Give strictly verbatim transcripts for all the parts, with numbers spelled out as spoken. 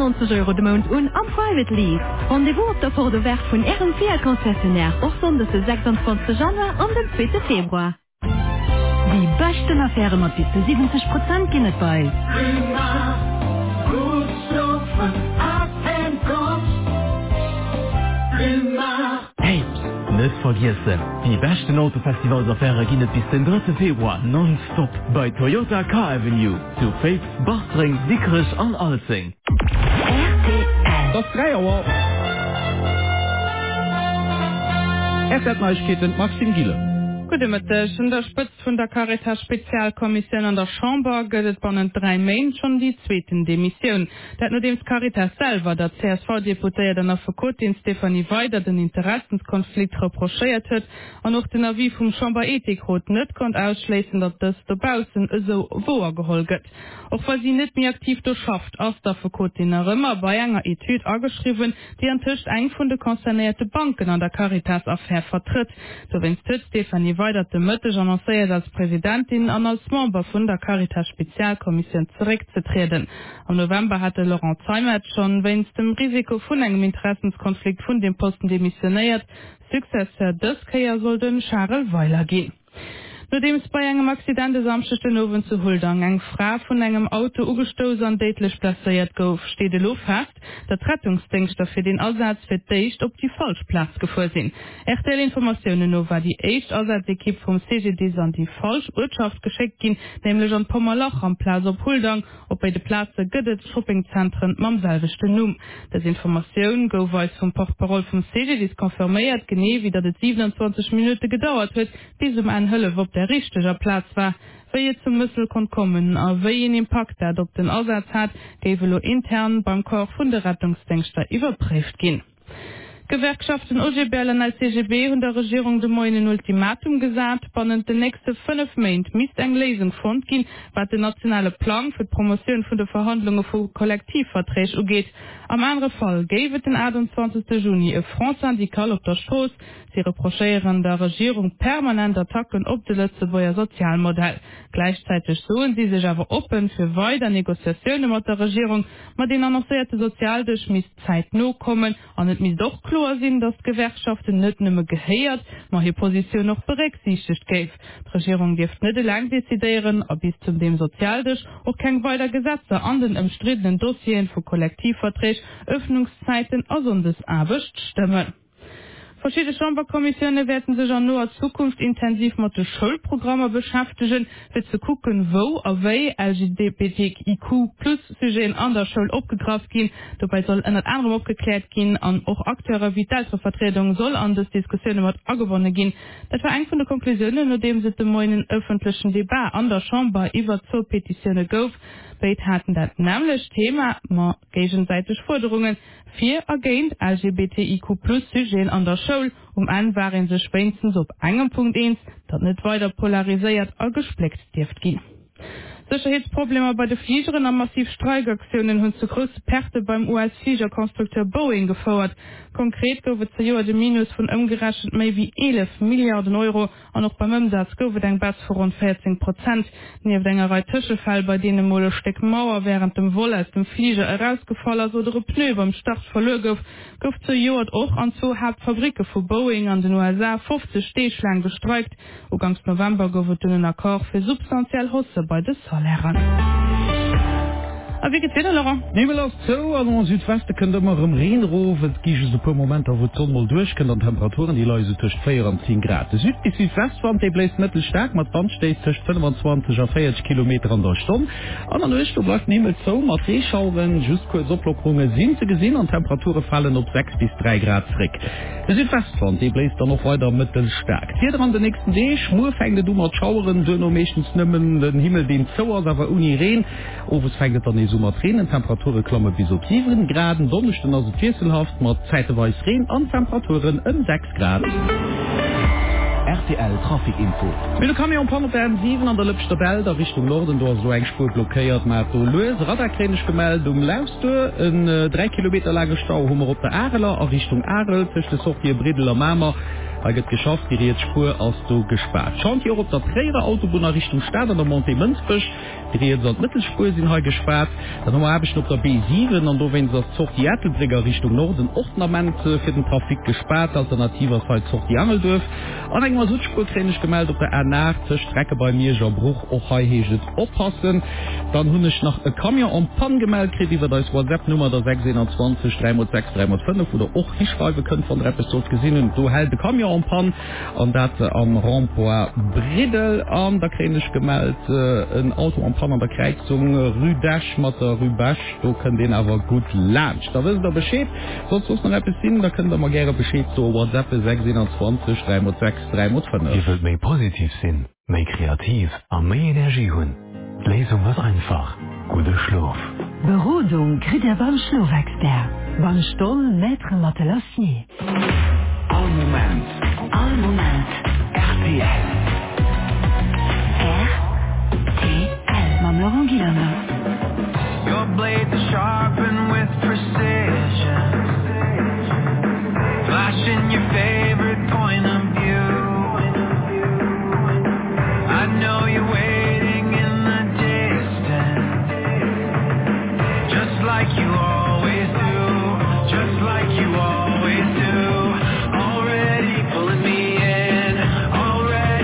neunzig Euro de Mond un am Private Lease. Rendezvous op der Portowerk vun R M vier Konzessionär och sonde se sechsundzwanzigsten Januar an den zweiten Februar. Die besten Affären mat bis zu siebzig Prozent ginnet bei. Hey, nicht vergessen, die besten Autofestivalsaffäre ginnet bis den dritten Februar nonstop bei Toyota Car Avenue zu Faith, Bachring, Dickrich an Alzing. R T L. Das drei Uhr. Es hat Neuigkeiten Maxim Giele. Gute Mittag. In der Spitze von der Caritas Spezialkommission an der Chambre geht bei den drei Main schon die zweite Demission. Das nur dem Caritas selber, der C S V-Deputierte der Verkotin Stefanie Weider den Interessenskonflikt reprochiert hat und auch den Avis vom Chambre Ethikrat nicht konnte ausschließen, dass das da draußen so vorgeholt wird. Auch weil sie nicht mehr aktiv durchschafft, als der Verkotin immer bei einer Etude angeschrieben, die an Tisch eng von den konzernierten Banken an der Caritas-Affäre vertritt. So wenn es Stefanie Weider de Mëtteg annoncéiert als Präsidentin an als Member vun der Caritas Spezialkommission zurückzutreten. Am November hatte Laurent Zeimert schon wenn's dem Risiko vun engem Interessenskonflikt vun dem Posten demissioniert, Successor des Keier soll den Charles Weiler gehen. Nachdem es bei einem Accident des Samstagten Abend zu Huldang eine Frau von einem Auto ugestoßen und tätlich platziert gouf, steht lo fest, dass Rettungsdienste für den Einsatz für Dicht auf die Falschplatz gefahren sind. Echte Informationen noch war die erste Einsatzequipe vom C G D an die Falschwirtschaft geschickt ging, nämlich an Pommerloch am Platz auf Huldang, ob bei den Plätzen Gödet Shoppingzentren mam selbesten Num. Das Informationen go weiß vom Portparol vom C G D konfirmiert, genau wie das siebenundzwanzig Minuten gedauert wird, bis um eine Hölle ob der richtiger Platz war, wie ihr zum Müssel kon kommen, aber wie den Impact der op den Aussatz hat, gäbe intern beim Korps von der Rettungsdienste überprüft gehen. Gewerkschaften O G B L und C G B und der Regierung de Moin ein Ultimatum gesagt, binnen den nächsten fünf Monaten müsste eine Lösung gefunden gehen, was den nationalen Plan für die Promotion von der Verhandlungen von Kollektivverträgen angeht. Am anderen Fall gäbe den einundzwanzigsten Juni ein Frontsyndikat auf der Straße. Sie reprochieren der Regierung permanent Attacken auf das Lützeburger Sozialmodell. Gleichzeitig suchen sie sich aber offen für weitere Negoziationen mit der Regierung, mit den annoncierten Sozialdienst müsste Zeit noch kommen und es muss doch klar sein, dass die Gewerkschaften nicht mehr gehört, man ihre Position noch berücksichtigt gäbe. Die Regierung dürfte nicht lang dezidieren, ob bis zum dem Sozialdienst auch keine weiteren Gesetze an den umstrittenen Dossieren für Kollektivverträge, Öffnungszeiten und des Arbeit stimmen. Verschiedene Chamberkommissionen werden sich an nur Zukunft intensiv mit den Schulprogrammen beschäftigen, für zu gucken, wo und wie L G B T I Q plus Sujets an der Schule abgegriffen gehen. Dabei soll unter anderem aufgeklärt gehen und auch Akteure wie Delta-Vertretung soll an das Diskussionen mit angewonnen gehen. Das war eine von den Konklusionen, nachdem sie den neuen öffentlichen Debat an der Chamber über zwei Petitionen gab. Beide hatten das nämlich Thema mit gegenseitigen Forderungen für agent L G B T I Q plus Sujets an der Schule. Um an waren sie spätestens auf einem Punkt eins, das nicht weiter polarisiert und gespleckt dürft gehen. Sicherheitsprobleme bei den Fliegern und massiv Streikaktionen haben zu große Perte beim U S-Fliegerkonstrukteur Boeing gefordert. Konkret gab es zu Jahr den Minus von umgerechnet mehr wie elf Milliarden Euro und auch beim Umsatz gab es ein Bass von rund vierzehn Prozent. Neben einer Reihe Tischefall, bei denen mal ein Stück Mauer während dem Wolle aus dem Flieger herausgefallen ist oder ein Pneu beim Start verloren, gab es zu Jahr auch an zwei Hauptfabriken von Boeing an den U S A fünfzig Stehschlangen gestreikt. Und ganz November gab es einen Akkord für substanziell Hosse bei der Lernen. Aber wie geht's wieder, Laurent? Nehmen wir das so, an den Südwesten können wir im Rhein rufen, es gibt so ein paar Momente, wo die Sonne mal durchkommt und Temperaturen, die Leute zwischen vier und zehn Grad. Der Süd- bis Südwestwand, die bläst mittelstark, mit Wand steht zwischen fünfundzwanzig und vierzig Kilometer an der Stunde. An der Richtung bleibt nämlich so, mit Drehschauben, just kurz Ablockerungen sind sie gesehen und Temperaturen fallen auf sechs bis drei Grad zurück. Der Südwestwand, die bläst dann noch weiter mittelstark. Hier dran der nächsten Tag, Schmur fängt du mit Schauern, du noch meistens nimmen den Himmel den zu, aber ohne Regen. Auf es fängt dann nicht so mit Regen, Temperaturen klammer bis auf sieben Graden, Donnerstag also vierzelhaft, mit zeitweise Regen und Temperaturen um sechs Grad. R T L Trafikinfo. Mit der Kamion Panne M sieben an der Lübster Bell, der Richtung Norden, da so eine Spur blockiert, mit der Löse, Radarkränisch gemeldet, um Laustur, ein äh, drei Kilometer langer Stau, haben wir auf der Arela, in Richtung Arel, zwischen der Sortie Bredel und Mama. er gëtt geschafft die Reetspur aus du gesperrt. Schaunt hier op der Träger Autobahn Richtung Stadt an der Monte Münzfisch, die Reet soll Mittelspur sind he gesperrt, dann habe ich noch der B sieben und du wenn das Zug die Ertelbrigger Richtung Norden Ornament für den Trafik gesperrt, alternativer Fall Zug die Angel dürf. Und einmal Südspur kritisch gemeldet auf der R acht Strecke bei mir Bruch auch heheget oppassen. Dann hun ich nach Kamion am Pan gemeldet krieg über das WhatsApp-Nummer der sechs zwei null drei sechs drei fünf oder auch hinschreiben können von der Episode gesehen und du hält de Kamion am Pan und dat am Remport Bredel an da krieg ich gemeldet äh, ein Auto am Pan an der Kreuzung Rue Dash mit der Rue Basch, du können den aber gut lunch. Da wissen der Bescheid, sonst muss man etwas sehen, da könnt ihr mal gerne Bescheid zu WhatsApp sechs zwei null drei sechs drei fünf. Ihr wollt mehr positiv sein, mehr kreativ, und mehr Energie haben. Lesung ist einfach. Gute Schlaf. Berodung kriegt er beim Schlafexpert. Beim Stoll Maître Matelassier. All Moment. All Moment. R T L. R T L. Mam Laurent Guillaume. Your blades are sharpened with precision. Flashing your favorite point of view. I know you're waiting in the distance, just like you always do, just like you always do. Already pulling me in, already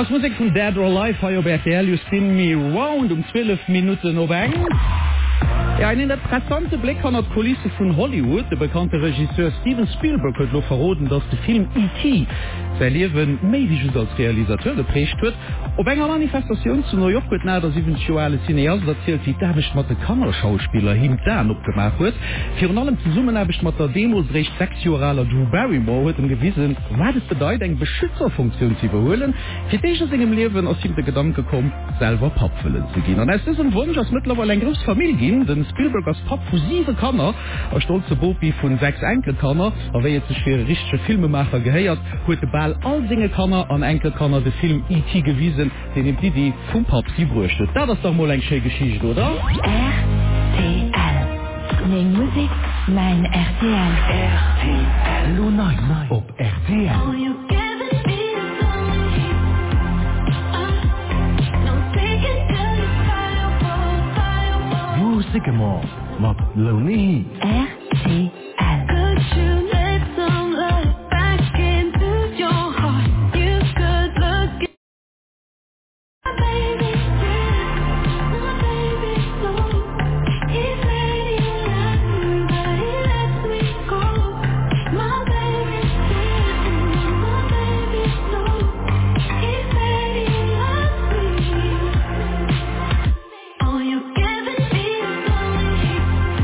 Das Musik von Dead or Alive war bei R T L, You Spin Me Round um zwölf Minuten noch eng. Ja, ein interessante Blick an die Kulisse von Hollywood. Der bekannte Regisseur Steven Spielberg hat noch verraten, dass der Film E T sein Leben medisch als Realisateur geprägt wird. Auf einer Manifestation zu New York wird nach der eventuelle Cineast erzählt, wie David mit der Kammerschauspieler him dann abgemacht wird. Für allem zusammen habe ich mit der Demos recht sexualer Drew Barrymore hat ihm gewiesen, was es bedeutet, eine Beschützerfunktion zu überholen. Für dich ist in dem Leben aus ihm der Gedanke gekommen, selber Pappfüllen zu gehen. Und es ist ein Wunsch, dass mittlerweile eine große Familie gibt, denn Spielberg als Pap für sieben Kanner, als stolze Bobby von sechs Enkelkanner, aber jetzt sich für richtige Filmemacher gehört, hat der Ball all seine Kanner an Enkelkanner den Film E T gewiesen, den ihm die die vom Pap sie brüstet. Das ist doch mal eine schöne Geschichte, oder? R T L. Mein Musik, mein R T L. R T L. Lo nein, nein. Op R T L. Oh, you giving me something. Uh, no taking till the fireball, fireball. Wo Sycamore, wat Lonely. R T L. Could you let some love back into your heart? You could look at my baby, yeah, my baby, so he's ready to let me, but he lets me go. My baby, yeah, my baby, so he's ready to let me. Oh, you giving me something.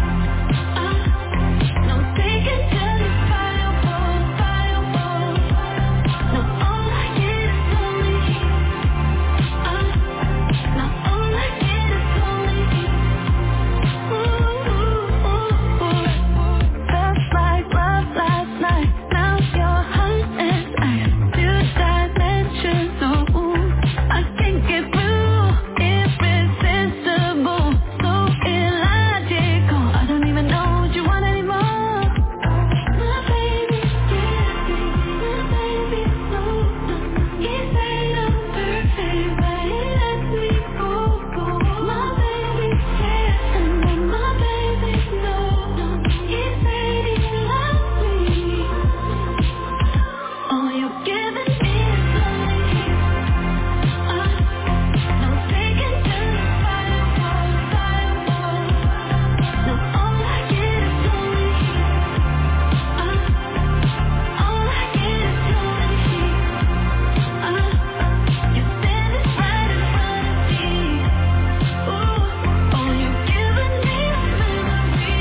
Uh, no taking till the fireball, fireball. No, all I get is only you. Uh, no, all I get is only you. Ooh, ooh, ooh, ooh. Felt like love last night. Now you're hot as ice. Two dimensions, oh, ooh. I can't get through. Irresistible, so illogical. I don't even know what you want anymore. My baby, yeah, my baby, no, no. He said I'm perfect, but he lets me go, go. My baby, yeah, and then my baby, no, no. He said he loves me. Oh, you're giving me something. Uh, no taking till the fireball, fireball. No, all I get is only you. Uh, all I get is only you. Uh, you're standing right in front of me. Ooh, oh, you're giving me a memory.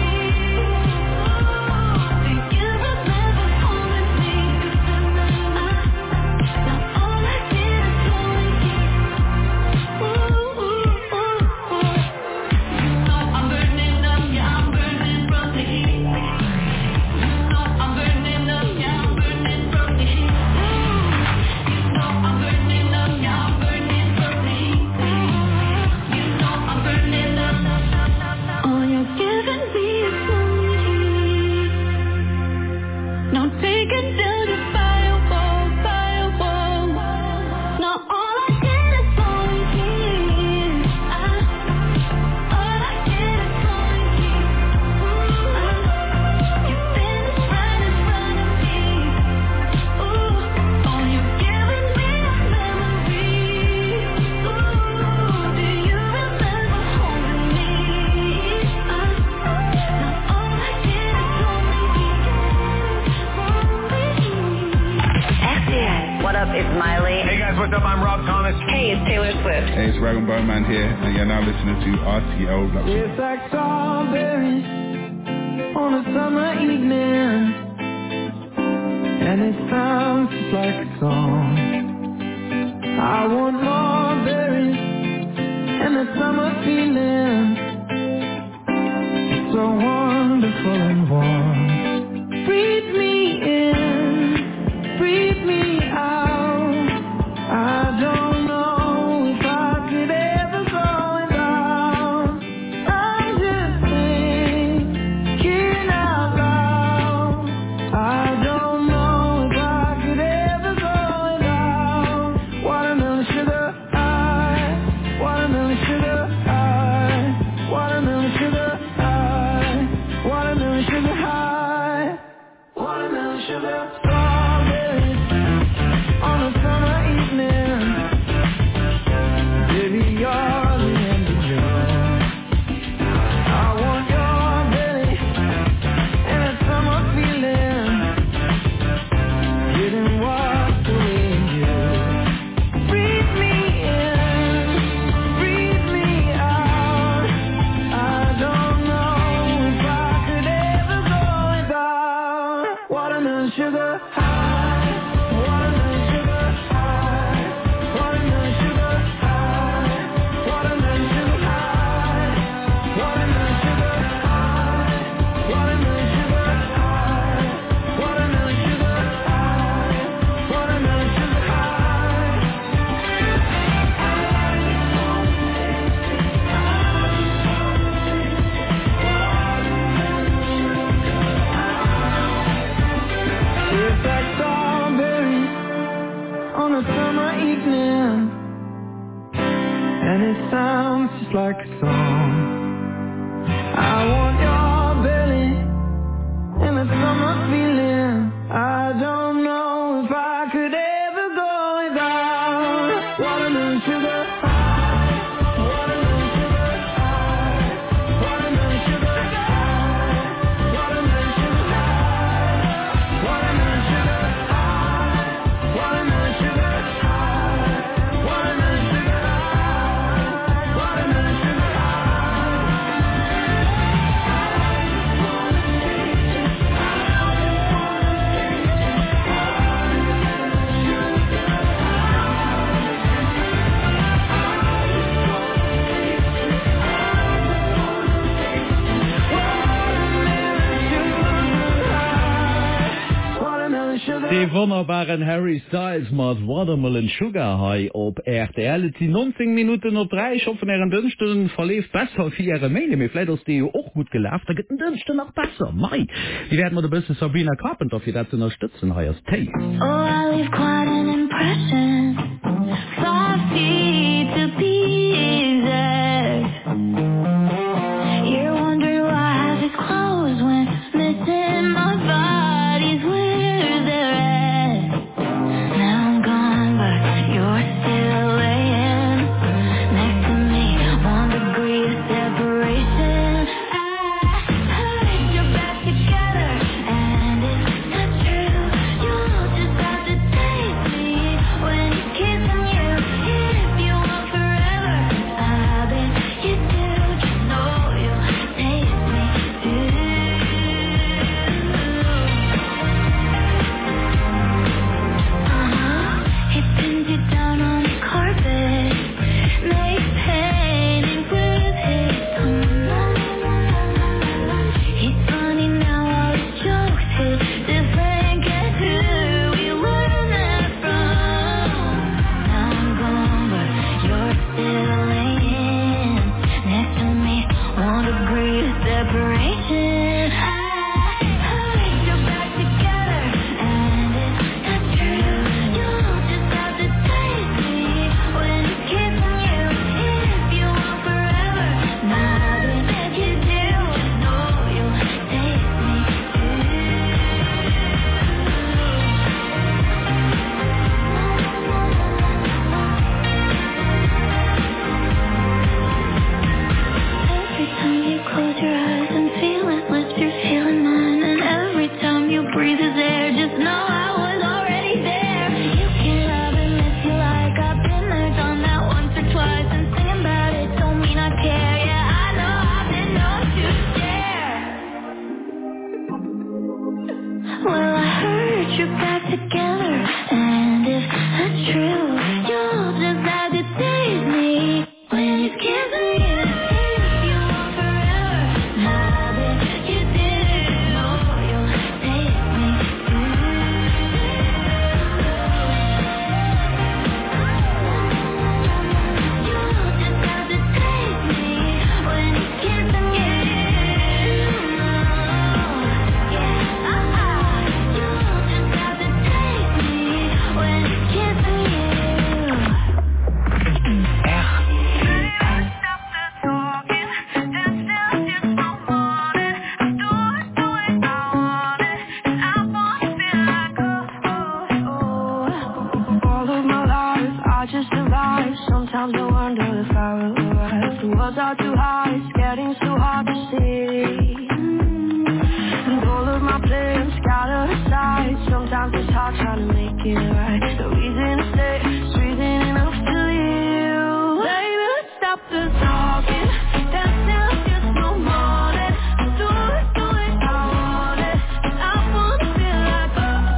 Do you remember holding me? Uh, now all I get is only you. Ooh, ooh, ooh, ooh. You know I'm burning up, yeah, I'm burning from the heat. You know I'm burning up, yeah, I'm burning from the heat. You know I'm burning up, yeah, I'm burning from the heat. You know I'm burning up. Oh, you're giving me something. No taking till the fireball, fireball. No, all I get is only you. Ah, all I get is only you. Ah, you're standing right in front of me. Ooh, oh, you're giving me a memory. Ooh, do you remember holding me? Ah, now all I get is only you. R T L. What up, it's Miley. Hey guys, what's up? I'm Rob Thomas. Hey, it's Taylor Swift. Hey, it's Dragon Bowman here, and you're now listening to R T L Black Sheep. It's like strawberries on a summer evening, and it sounds just like a song. I want more berries and the summer feeling. It's so wonderful and warm. Breathe me in, breathe me out. I don't know if I could ever go without. I'm just thinking out loud. I don't know if I could ever go without. Watermelon sugar high, watermelon sugar high, watermelon sugar high, watermelon sugar high, watermelon sugar. Strawberries on a summer evening, Watermelon sugar high, watermelon sugar high, watermelon sugar high, watermelon sugar high, watermelon sugar high, watermelon sugar high, watermelon sugar high, watermelon sugar high. It's like strawberries on a summer evening, and it sounds just like a song. I want your belly and the summer feeling. I don't know if I could ever go without watermelon sugar high, watermelon sugar high, watermelon sugar high, watermelon sugar high, watermelon sugar high, watermelon sugar high, watermelon sugar high, watermelon sugar high. De wunderbaren Harry Styles mat Watermelon Sugar High op R T L die neunzehn Minuten op drei schaffen er en Dünchten verleeft besser wie ihre Mail mirfle aus die auch gut gelaufen da gibt Dünchte noch besser Mai die werden wir der beste Sabina Carpenter für das unterstützen High Taste. Oh, I leave quite an impression. Five feet to pieces. You're wondering why I have his clothes when missing my body's where they're at. Now I'm gone, but you're still laying next to me. One degree of separation. I heard you're back together, and it's not true. You'll just have to taste me when he's kissing you. If you want forever, I bet you do. Just know you'll taste me too. Uh-huh. He pins you down on the carpet, makes paintings with his tongue. He's funny now, all his jokes hit different. Guess who we learned that from? Now I'm gone, but you're still laying next to me. One degree of separation. I heard you're back together, and it's not true. You'll just have to taste me when he's kissing you. If you want forever, now that you do, just know you'll taste me too. Every time you close your eyes and feel it lift, you're feeling mine. And every time you breathe his air, just know I was already there. You can love and miss you like I've been there, done that once or twice. And singing about it don't mean I care. Yeah, I know I've been known to share. Well, I heard you're back together, and if that's true, you'll just have to taste me when he's kissing you. If you want forever, now that you do, know you'll taste me too. You'll just have to taste me when he's kissing you. Yeah, uh-uh. You'll just have to taste me when he's kissing you. All of my life, I just survive. Sometimes I wonder if I will arrive. The words are too high, it's getting so hard to see. And all of my plans scattered aside. Sometimes it's hard trying to make it right. The reason to stay is reason enough to leave. Baby, let's stop the talking. That sounds just so morning. Do it, do it, I want it. I wanna feel like oh,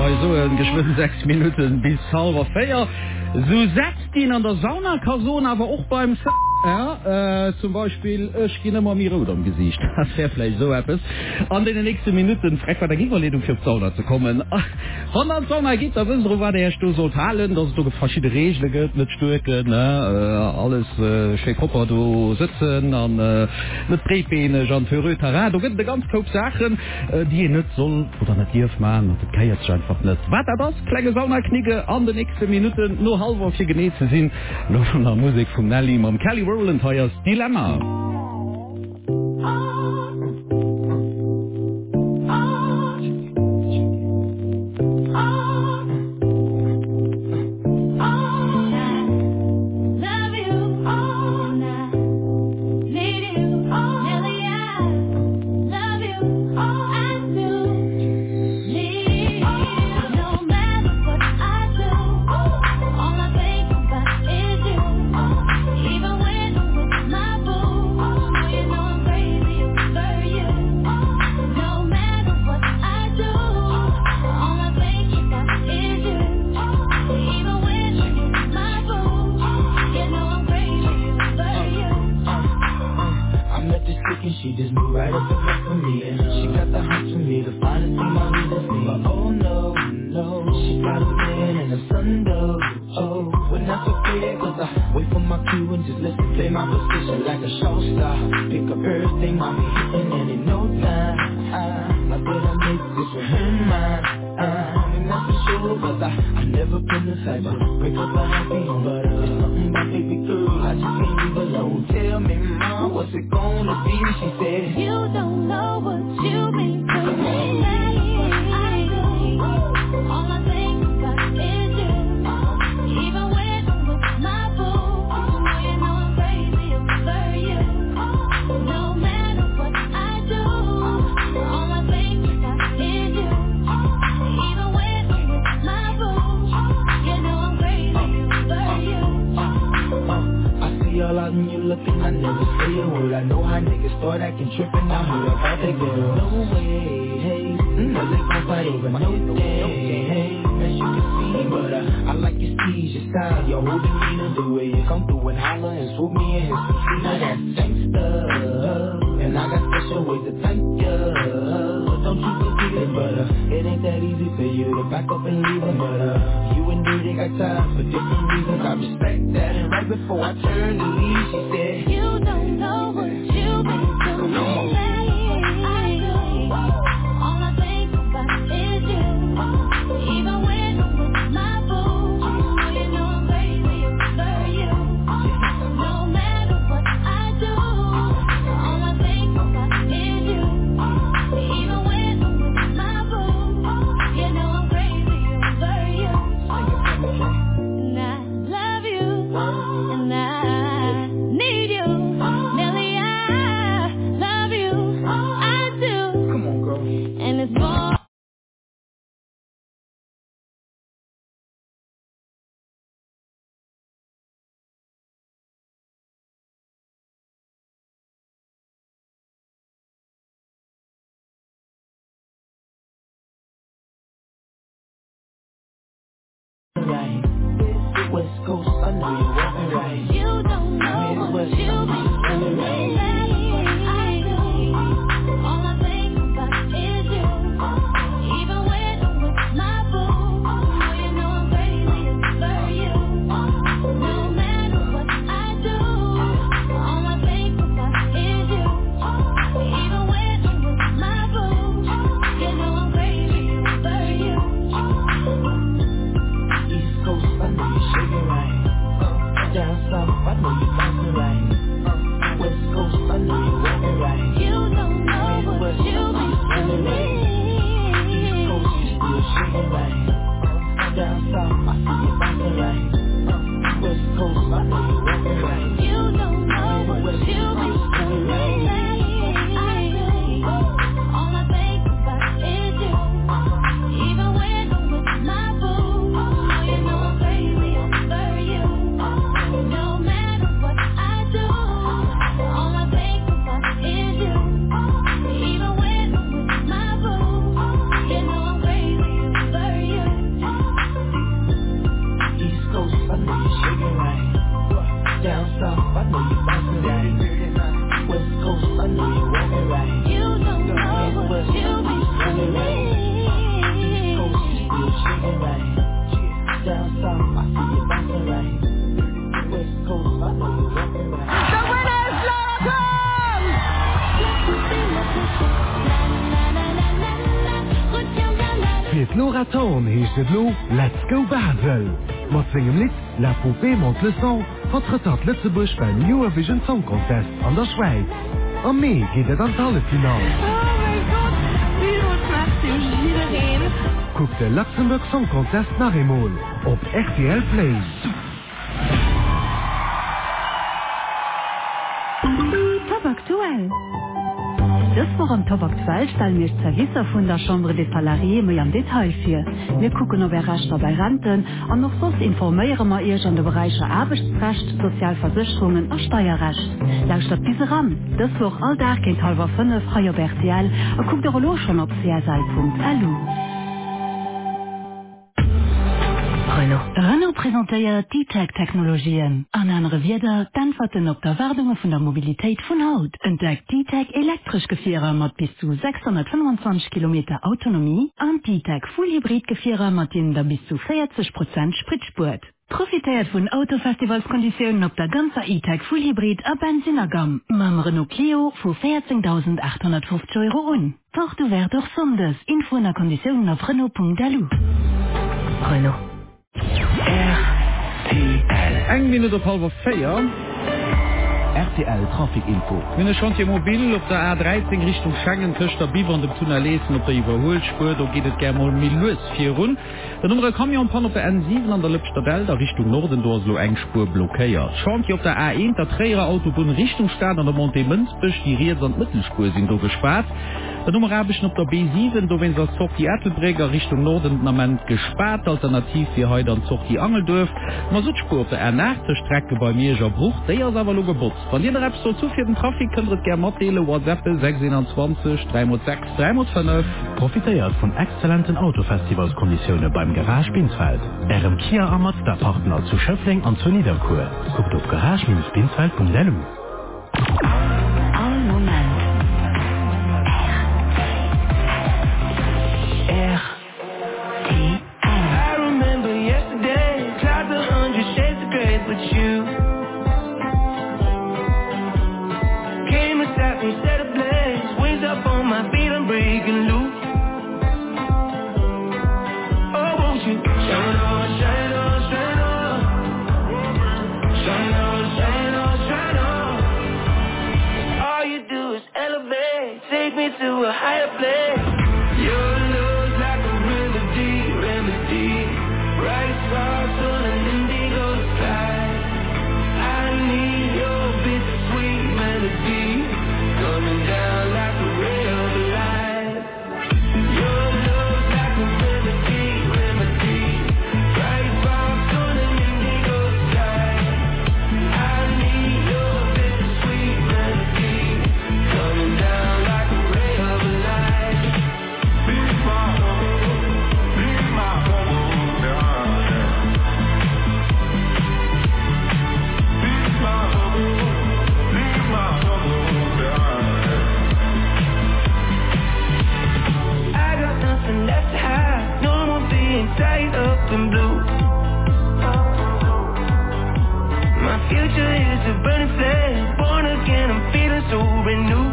mal so en geschwind sechs Minuten bis halber feier. So setzt ihn an der Sauna Kason aber auch beim S ja, äh, zum Beispiel ich gehe immer mir Ruder am Gesicht. Das wäre vielleicht so etwas. An den nächsten Minuten fragt man der Gegenverledung für Sauna zu kommen. Von der Sauna geht da wissen, wo war der Sto so teilen, dass du verschiedene Regeln gibt mit Stürken, ne, äh, alles äh, schön Kopper du sitzen, an äh, mit Drehbeine, Jean Ferreux, Terrain. Du gibt ganz Kopf Sachen, äh, die ihr nicht soll oder nicht dürfen man. Das kann jetzt einfach nicht. Warte das, kleine Sauna knicke an den nächsten Minuten nur halb auf hier genäht zu sehen. Nur von der Musik von Nelly, mit Kelly Rowland Heuers Dilemma. She just moved right up the front for me, and she got the heart for me, the finest thing my leader see. But oh no, no, she got a man and a son though. Oh, but not so fair, cause I wait for my cue and just let me play my position like a show star. Pick up everything, mommy hitting, and in no time, I, I bet I make this with her mine. Uh, and that's for sure, cause I, I never been the type to break up a happy home, but uh, it's something about baby girl, I just can't leave alone. Tell me, mom, what's it gonna be? She said, you don't know what you mean to me. I do. All I think about is you. Even when I'm with my boo, you know I'm crazy over you. No matter what I do, all I think about is you. Even when I'm with my boo, you know I'm crazy over you. I see all out when you looking, I never say a word. I know how niggas start acting trippin', I heard about that girl. No way, hey, no they gon' fight over no day, hey, as you can see, but uh, I like your steez, your style, your whole demeanor, the way you come through and holler and swoop me in his feet. Now that's gangsta, and I got special ways to thank ya. Don't you forget it, but uh, it ain't that easy for you to back up and leave him, but uh, you and Dirty got time for different reasons. I respect that, and right before I turned to leave, she said, you don't know what you've been to me. I do. All I think about is you. Even when I'm with my boo, you know I'm crazy over you. No matter what I do, all I think about is you. Even when I'm with my boo, you know I'm crazy over you. And I love you, and I need you. Nelly, I love you. I do. come on girl. And it's more. Right, West Coast, I know you're walking right. You don't know what you've been to me. I do. All I think about is you. Even when I'm with my boo, you know I'm crazy over you. No matter what I do, all I think about is you. Even when I'm with my boo, you know I'm crazy over you. East Coast, I know you're shaking right. Et l'oraton hecht et lo Let's go Basel. Mat zwingem Lied La Poupée monte le son vertretat Lützebusch beim Eurovision Song Contest an der Schweiz. Am Mai geht et an alle Final. Guck de Luxemburg Song Contest nach Emol op R T L Play. Top aktuell. Das war am Top aktuell stellen wir Service von der Chambre des Salariés mehr am Detail für. Wir gucken ob Recht bei Renten und noch sonst informieren wir euch an den Bereichen Arbeitsrecht, Sozialversicherungen und Steuerrecht. Lauscht auf diese Ram. Das war all da geht halber fünf frei auf R T L und guckt ihr auch schon auf c s l punkt l u. Renault. Renault präsentiert D-Tech-Technologien. An andere Wieder antworten auf die Erwartungen von der Mobilität von Haut. Entdeckt D-Tech elektrisch Gefähre mit bis zu sechshundertfünfundzwanzig Kilometer Autonomie und D-Tech Full-Hybrid-Gefähre mit in der bis zu vierzig Prozent Spritspurt. Profitiert von Autofestivalskonditionen auf der ganzen E-Tech Full-Hybrid ab Benzinergam. Mit Renault Clio für vierzehntausendachthundertfünfzig Euro un. Porto Vert auch Sondes. Info und Konditionen auf Renault punkt l u. Renault. R T L eng Minute op halber Feier R T L Trafikinfo. Minne Chantier mobil op der A dreizehn Richtung Schengen köcht der Biber an dem Tunnel lesen op der Überholspur, da geht et ger mal mil los vier run. Der Nummer Kamion pan op der N sieben an der Lübster der Richtung Norden doslo eng Spur blockéiert. Chantier op der A eins der Träger Autobahn Richtung Stadt an der Monte Münzbüsch die Reeds und Mittelspur sind do gespart. Der Nummer habe ich noch der B sieben, da wenn das Zog die Ertelbräger Richtung Norden Nament gespart, alternativ wie heute an Zog die Angeldorf. Man sieht Spur auf der R acht zur Strecke bei mir schon Bruch, der ist aber nur geputzt. Von jeder App so zu für den Trafik könnt ihr gerne mitteilen, WhatsApp sechs zwei sechs, drei sechs, drei fünf. Profitiert von exzellenten Autofestivalskonditionen beim Garage Binsfeld. R M Kia am Mazda Partner zu Schöffling und zu Niederkur. Guckt auf garage Bindestrich binsfeld punkt l u. All Moment. R T L. I remember yesterday, clouds a hundred shades of gray, but you came aside and set a blaze, wings up on my feet, I'm breaking loose. Oh, won't you shine on, shine on, shine on, shine on, shine on, shine on. All you do is elevate, take me to a higher place. Your love's like a remedy, remedy. Bright sparks on an indigo sky. I need your bittersweet melody, coming down like a ray of light. Your love's like a remedy, remedy. Bright sparks on an indigo sky. I need your bittersweet melody, coming down like a ray of light. Be my home, be my home, darling. Be my home, be my home, darling. I got nothing left to hide, no more being tied up in blue. My future is a burning flame, born again, I'm feeling so renewed.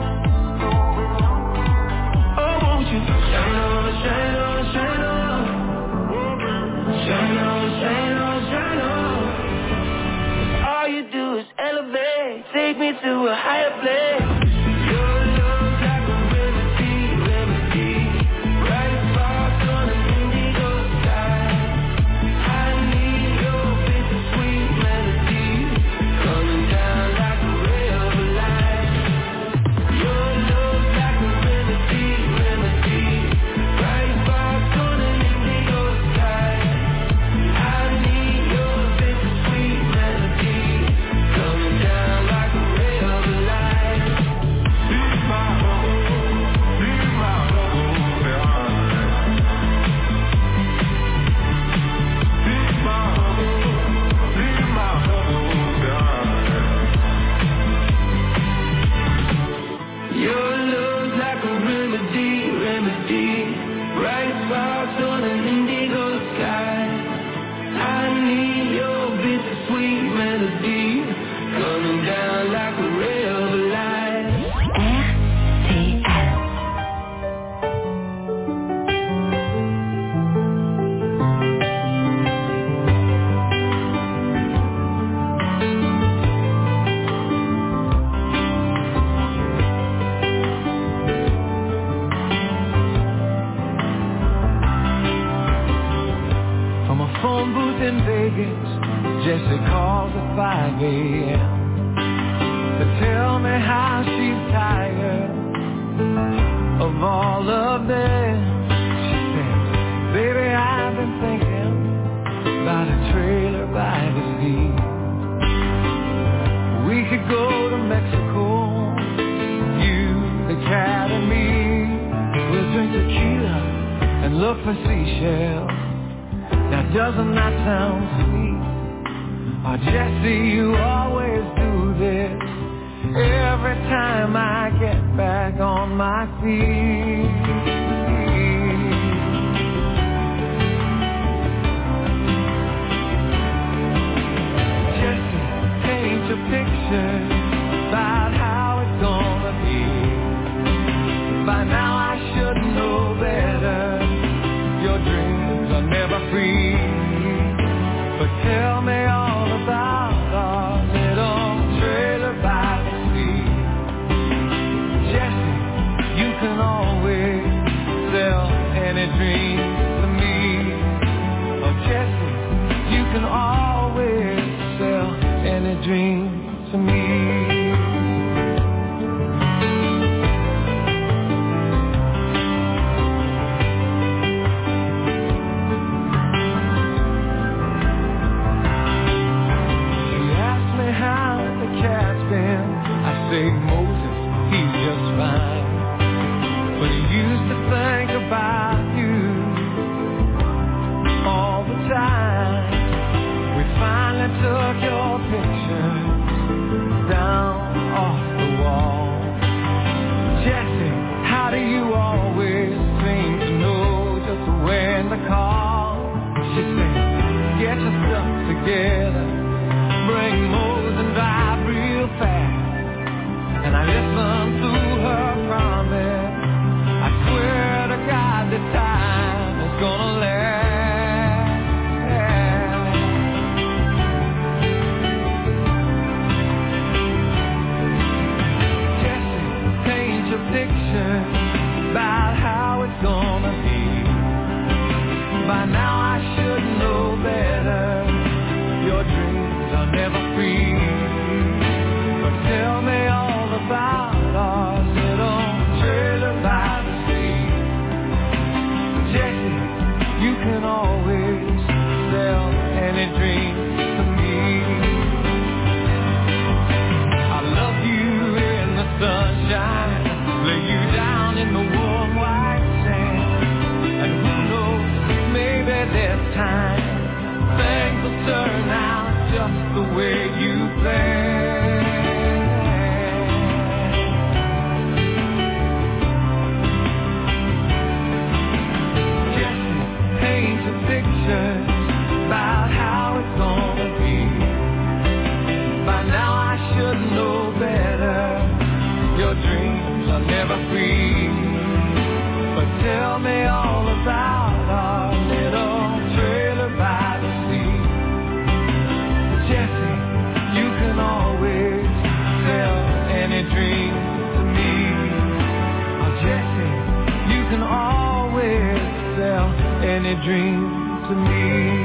Oh, won't you shine on, shine on, shine on, shine on, shine on, shine on. All you do is elevate, take me to a higher place. Your love's like a remedy, remedy. Bright sparks on an indigo sky. I need your bittersweet melody, coming down like a ray of light. Your love's like a remedy, remedy. Bright sparks on an indigo sky. I need your bittersweet melody, coming down like a ray of light. Be my home, be my home, darling. Be my home, be my home, darling. Your love's like a remedy, remedy. Bright sparks on an indigo sky. I need your bittersweet melody, coming down like a ray of light. R T L. tickets. Jessie calls at five a.m. to tell me how she's tired of all of this. She says, baby, I've been thinking about a trailer by the sea. We could go to Mexico, you, the cat and me. We'll drink tequila and look for seashells. Now doesn't that sound sweet? Oh, Jessie, you always do this every time I get back on my feet. A picture about how it's gonna be. By now I should know better. Your dreams are never free. But tell me all about our little trailer by the sea. Jessie, you can always sell any dream to me. Oh Jessie, you can always sell any dream to me. She asked me how the cat's been. I say Moses, he's just fine. But he used to think about you all the time. We finally took your picture down off the wall. Jessie, how do you always seem to know just when to call? She said, get your stuff together, bring Mose and drive real fast. And I listened to her promise. I swear to God this time is gonna last. Picture about how it's gonna be. By now I should know better. Your dreams are never free. But tell me all about our little trailer by the sea. Jessie, you can always sell any dream to me. I love you in the sunshine. Lay you down in the warm white sand. And who knows, maybe this time things will turn out just the way you planned. Jessie paints a picture about how it's gonna be. By now I should know better. Your dreams are never free. But tell me all about our little trailer by the sea. Jessie, you can always sell any dream to me. Oh Jessie, you can always sell any dream to me.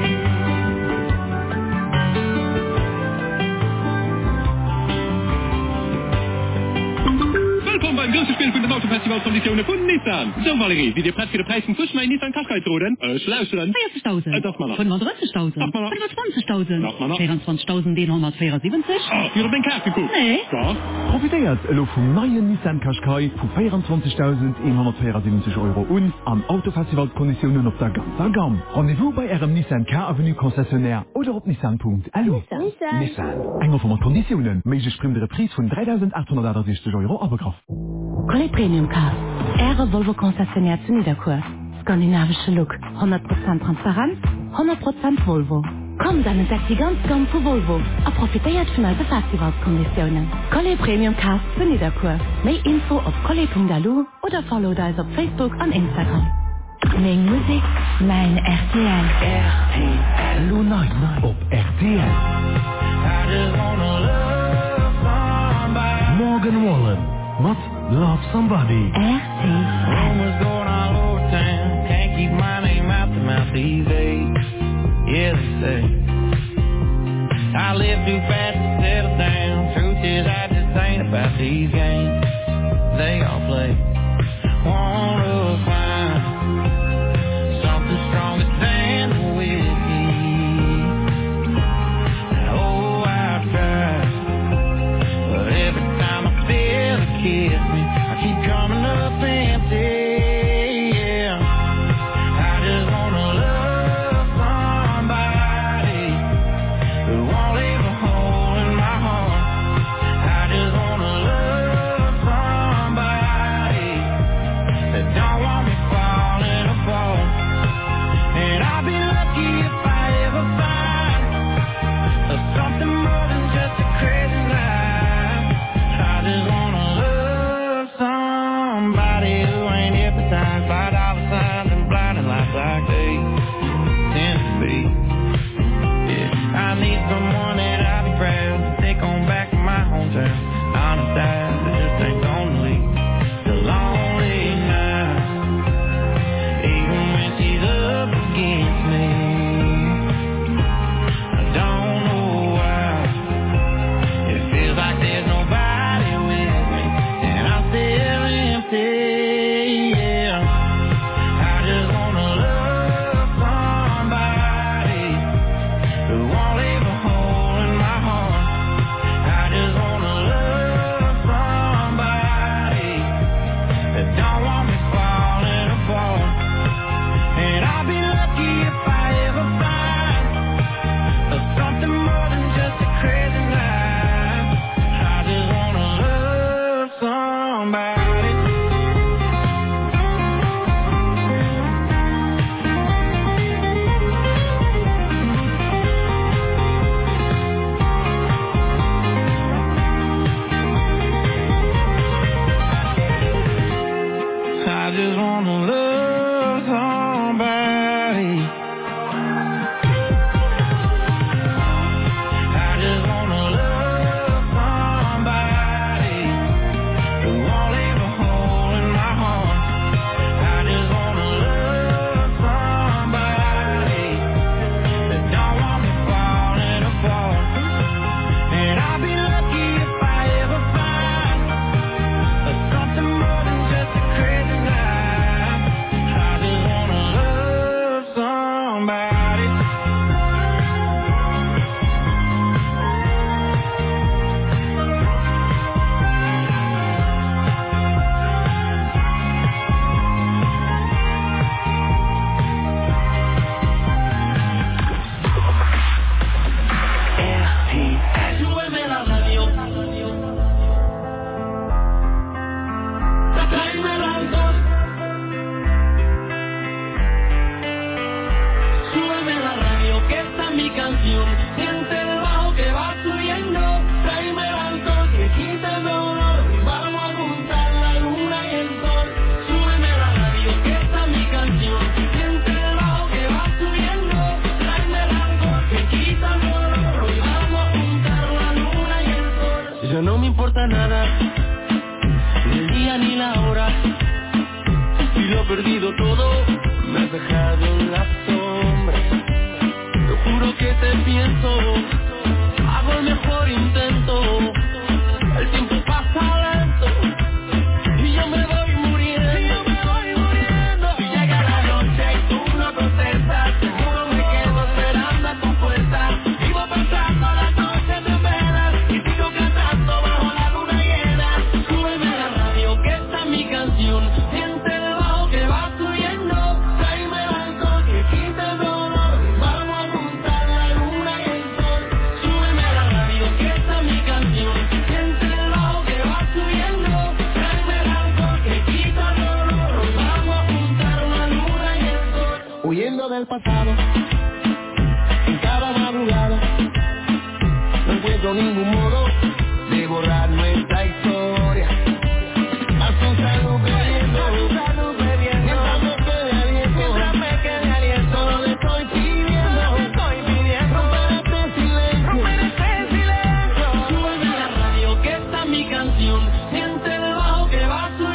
Beim Großspiel von dem Autofestivalkonditionen von Nissan. So, Valerie, wie dir Preis für den Preis von mein Nissan Qashqai drohen? Äh, schlussern. vierzigtausend. Äh, das mal noch. fünfunddreißigtausend. Noch mal noch. fünfundzwanzigtausend. Noch mal noch. vierundzwanzigtausendeinhundertvierundsiebzig. Ah, ihr habt den Kaffee geguckt. Nee. Ja. Profitiert lo vum neien Nissan Qashqai vu vierundzwanzigtausendeinhundertvierundsiebzig Euro und am Autofestivalskonditionen op der ganzer Gam. Rendezvous bei Ihrem Nissan Car Avenue Concessionnaire oder op nissan punkt l u. Nissan. Nissan. Nissan. Enger von Konditionen. Meige sprimdere Preis von dreitausendachthundertsechzig Euro abgekraft. Collet Premium Car. Ehre Volvo Concessionnaire zu Niederkur. Skandinavische Look. hundert Prozent Transparenz. hundert Prozent Volvo. Komm dann und sagt die ganz Gamme für Volvo. Er profitiert von alten Festivalskonditionen. Collet Premium Car zu Niederkur. Mehr Info auf collet punkt l u oder follow uns auf Facebook und Instagram. Mein Musik, mein R T L. R T L. Lo nein, nein. Op R T L. Morgan Wallen. What? Love Somebody. R T L. Rumors going all over town. Can't keep my name out the mouth these days. Yeah, they say hypnotized by dollar signs and blinding lights like they tend to be. Yeah, I need someone that I'll be proud to take on back to my hometown. Honest eyes that just ain't gonna leave the lonely nights, even when she's up against me. I don't know why it feels like there's nobody with me, and I'm still empty.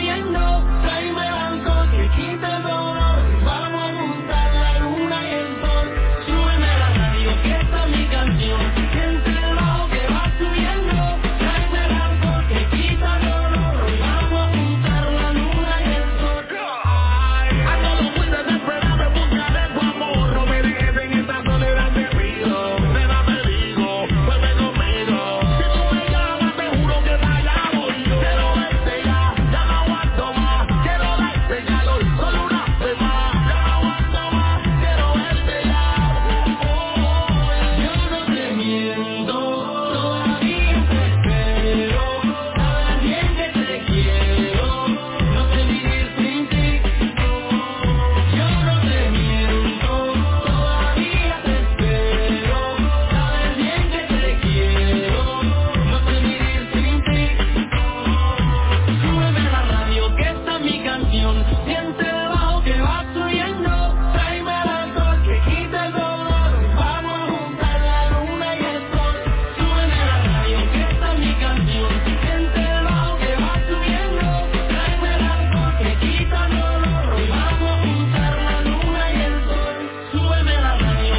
Vamos a juntar la luna y el sol. Siente el bajo que va subiendo. Tráeme el alcohol que quita el dolor. Vamos a juntar la luna y el sol. Súbeme la radio que esta es mi canción. Siente el bajo que va subiendo. Tráeme el alcohol que quita el dolor. Hoy vamos a juntar la luna y el sol. Súbeme la radio.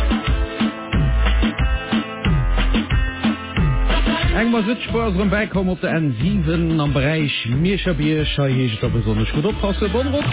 Eg mar Südspurm Backkom op der N sieben am Bereich Meerschebier scheich da besonders gut oppasse Bonrot.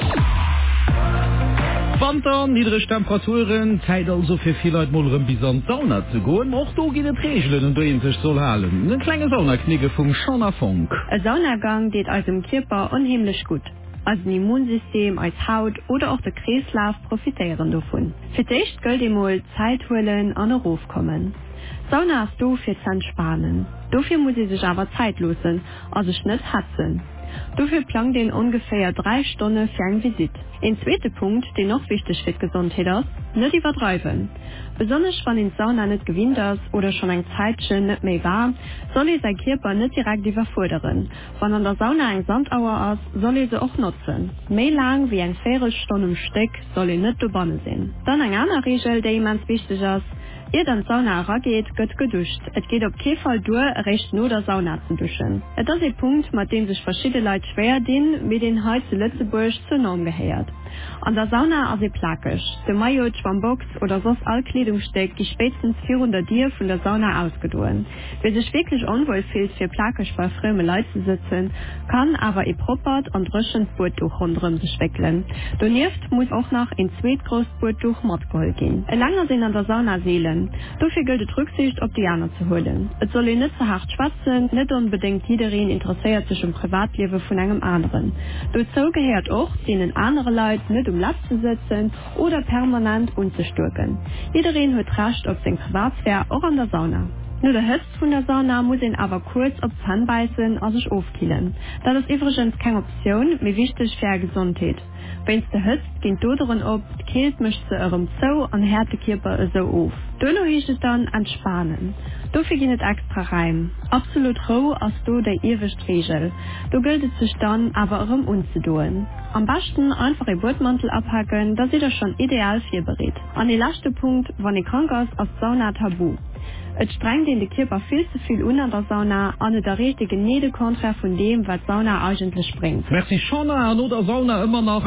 Fanta niedrige Temperaturen Zeit also fir viel Leute mollen bis an Sauna zu goen och do gi Regeln und du sich soll halen. Een kleine Saunaknige vum Schaunerfunk. E Saunagang geht als im Körper unheimlich gut. Als ein Immunsystem, als Haut oder auch der Kreislauf profitieren davon. Für dich gilt einmal Zeit holen an den Ruf kommen. Sauna ist du für zu entspannen. Dafür muss ich sich aber Zeit lassen, also ich nicht hassen. Dafür plant den ungefähr drei Stunden für ein Visit. Ein zweiter Punkt, der noch wichtig für die Gesundheit ist, nicht übertreiben. Besonders wenn in Sauna nicht gewinnt ist oder schon ein Zeitchen nicht mehr war, soll ihr sein Körper nicht direkt überfordern. Wenn an der Sauna ein Sandauer ist, soll ihr sie auch nutzen. Mehr lang wie ein Viertelstunde im Stück soll ihr nicht dabei sein. Dann eine andere Regel, die immens wichtig ist, ihr dann Sauna rangeht, wird geduscht. Es geht auf keinen Fall durch, recht nur der Sauna zu duschen. Das ist ein Punkt, mit dem sich verschiedene Leute schwer dienen, mit den heute zu Lützeburg zur Norm gehört. An der Sauna ist sie plakisch. Der Maillot, Schwammbox oder sonst all Kleidungsstück, die spätestens vierhundert Dir von der Sauna ausgedoren. Wer sich wirklich unwohl fühlt, für plakisch bei fremden Leuten zu sitzen, kann aber ein propert und rüschendes Boottuch rundherum sich wickeln. Daneben muss auch noch ein zweitgroßes Boottuch mitgeholt gehen. Ein langer sind an der Sauna Seelen. Dafür gilt es Rücksicht auf die anderen zu holen. Es soll nicht so hart schwatzen, nicht unbedingt jeder interessiert sich im Privatleben von einem anderen. Dazu gehört auch, denen andere Leute nicht um Platz zu sitzen oder permanent umzustürken. Jeder hat Recht auf sein Privatsphäre auch an der Sauna. Nur der Höchst von der Sauna muss ihn aber kurz auf die Hand beißen und sich aufkühlen. Das ist übrigens keine Option, mehr wichtig für die Gesundheit. Wenn es der Höchst geht darin ab, die Kälte mischt zu eurem Zoo und hält den Körper so auf. Danach ist es dann entspannen. Dafür geht es extra rein. Absolut roh als du der ewige Regel. Du gilt es sich dann aber auch um umzuduen. Am besten einfach den Bordmantel abhacken, das ist das schon ideal für berät. An den letzten Punkt, wenn ihr krank ist, ist Sauna tabu. Es strengt den den Körper viel zu viel un an der Sauna an der richtige Nede kontra von dem, was Sauna eigentlich bringt. Merci schon an der Sauna immer noch.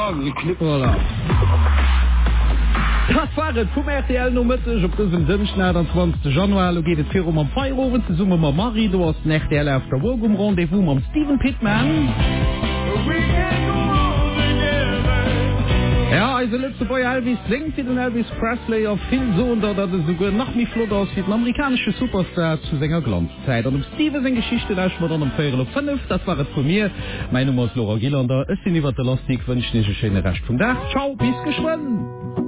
Voilà. Das war es vom R T L noch mit auf diesem Dienstag, am zwanzigsten Januar. Da geht es vier um am Feierabend zusammen mit Marie. Du hast ein R T L auf der Woche im Rendezvous mit Steven Pittman. Ja, also letzte Woche Elvis singt wie den Elvis Presley auf viel so, da das ist sogar noch nicht flott aus wie den amerikanischen Superstar zu seiner Glanzzeit. Und um Steven seine Geschichte, da ist man dann um vier Uhr fünf. Das war es von mir. Mein Name ist Laura Gielander. Es sind über der Lastig. Wünsche dir einen schönen Rest vom Tag. Ciao, bis geschwind.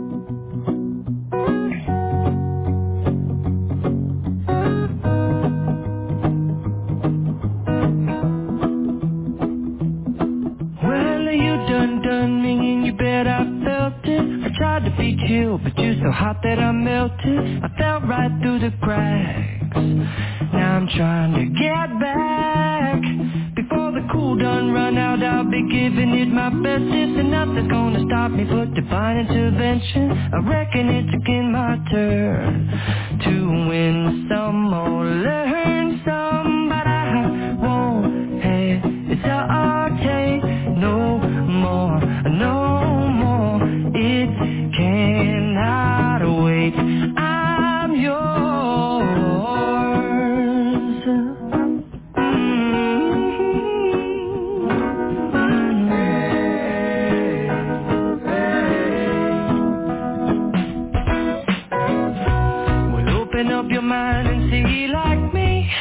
Tried to be chill, but you're so hot that I melted. I fell right through the cracks. Now I'm trying to get back. Before the cool done run out, I'll be giving it my best. If nothing's gonna stop me but divine intervention, I reckon it's again my turn to win some or learn some. But I won't hesitate no more, no more. It cannot wait. I'm yours. Well, open up your mind and see like me.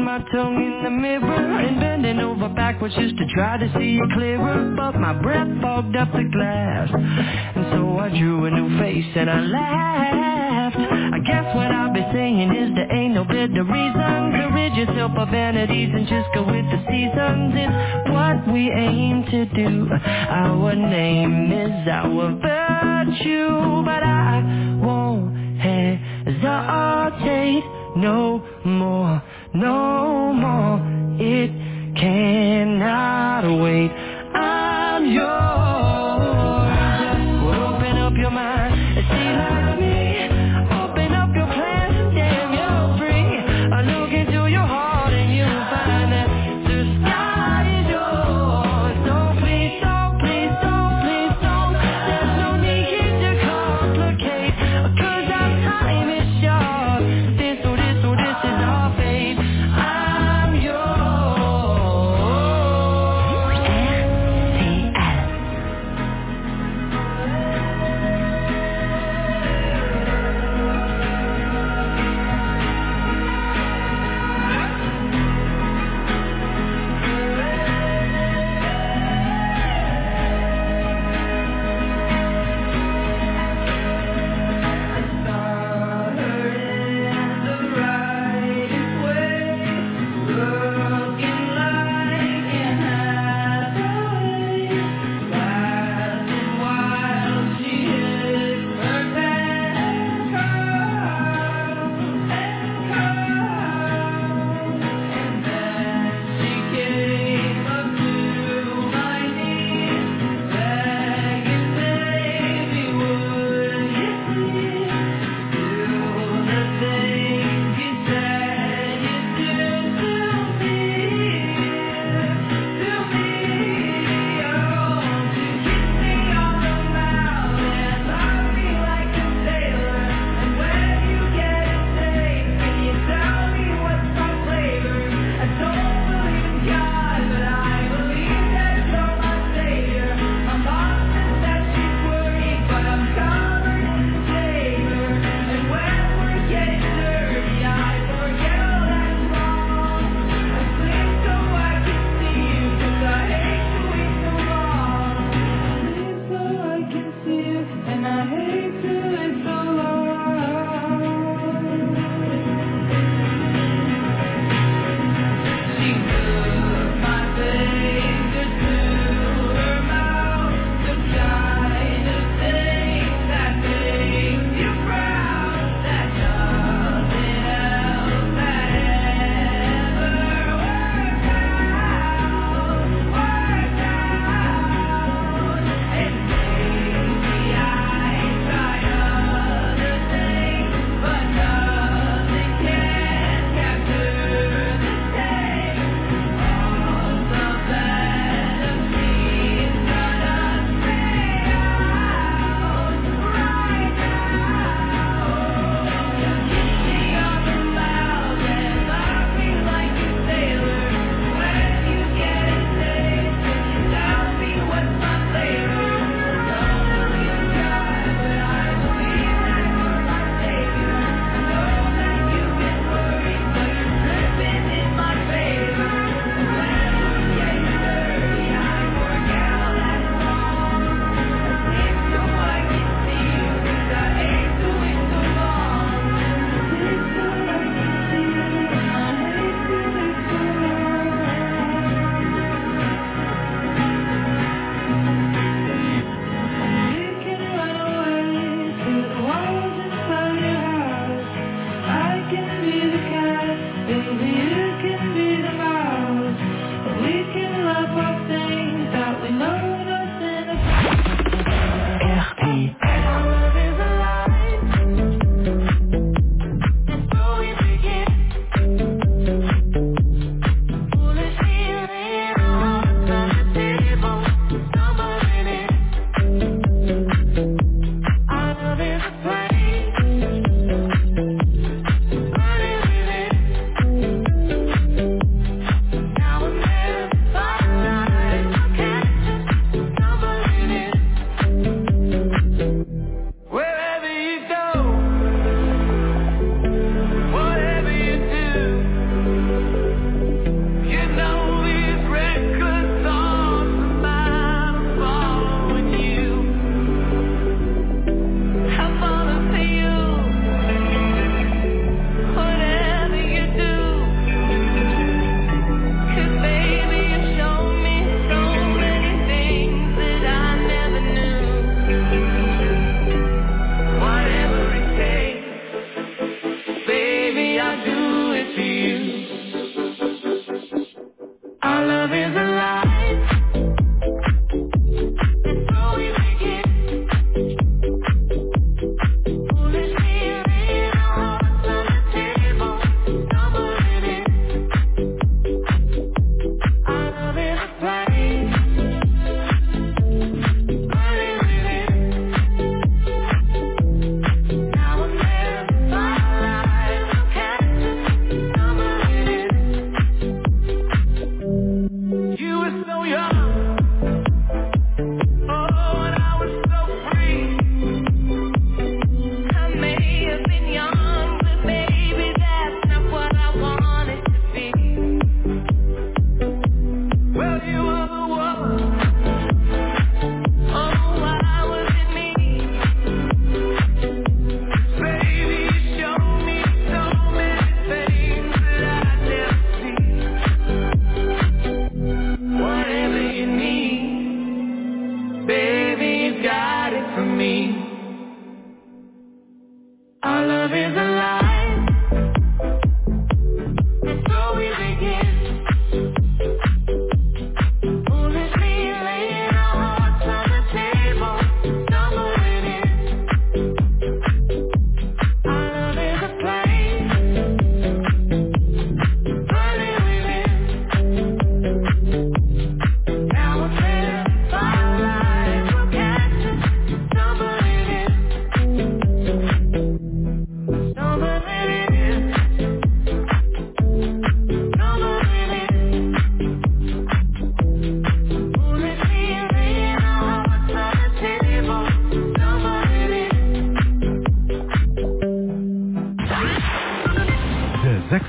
my tongue in the mirror and bending over backwards just to try to see it clearer, but my breath fogged up the glass, and so I drew a new face and I laughed. I guess what I'll be saying is there ain't no better reason to rid yourself of vanities and just go with the seasons. It's what we aim to do. Our name is our virtue, but I won't hesitate no more, no more. It cannot wait. I'm yours. Well, open up your mind and see like me. Open up your plans and damn, you're free. I look into your heart and you'll find that the sky is yours. Don't please, don't please, don't please, don't. There's no need to complicate, 'cause our time is short. This, oh this, oh this is our fate. I'm yours. S T L.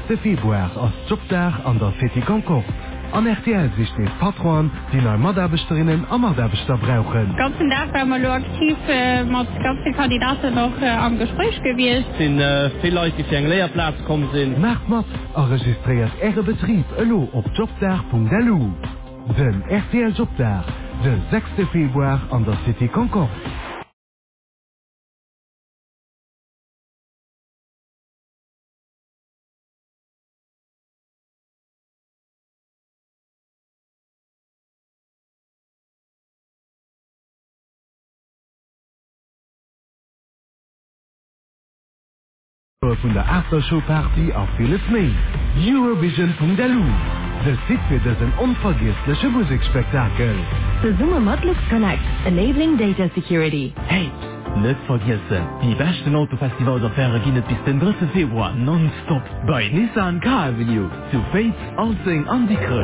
sechste Februar als Jobdach an der City Concord. An R T L sich den Patron, die neue Maderbesterinnen am Maderbester brauchen. Ganzen Tag waren wir aktiv äh, mit ganz vielen Kandidaten noch äh, am Gespräch gewesen. Sind äh, viele Leute, die für einen Lehrplatz gekommen sind. Macht mit, enregistriert Ihre Betrieb allo auf jobdach punkt d l. Den R T L Jobdach, den sechste Februar an der City Concord. Von der Aftershow-Party auf vieles mehr. Eurovision punkt d l. Der Sitz für diesen unvergesslichen Musikspektakel. The Summe Modlux Connect, enabling data security. Hey, nicht vergessen, die besten Autofestivalsaffäre gehen bis den dritten Februar nonstop bei Nissan Car Avenue zu Fates, Alsing und die Kröte.